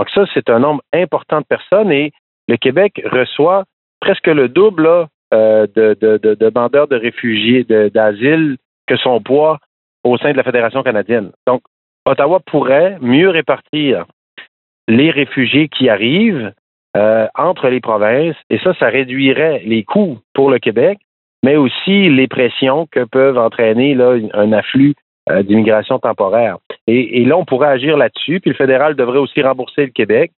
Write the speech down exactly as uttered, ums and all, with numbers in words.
Donc ça, c'est un nombre important de personnes et le Québec reçoit presque le double là, euh, de, de, de, de demandeurs de réfugiés, de, d'asile que son poids au sein de la Fédération canadienne. Donc, Ottawa pourrait mieux répartir les réfugiés qui arrivent euh, entre les provinces et ça, ça réduirait les coûts pour le Québec, mais aussi les pressions que peuvent entraîner là, un afflux euh, d'immigration temporaire. Et, et là, on pourrait agir là-dessus, puis le fédéral devrait aussi rembourser le Québec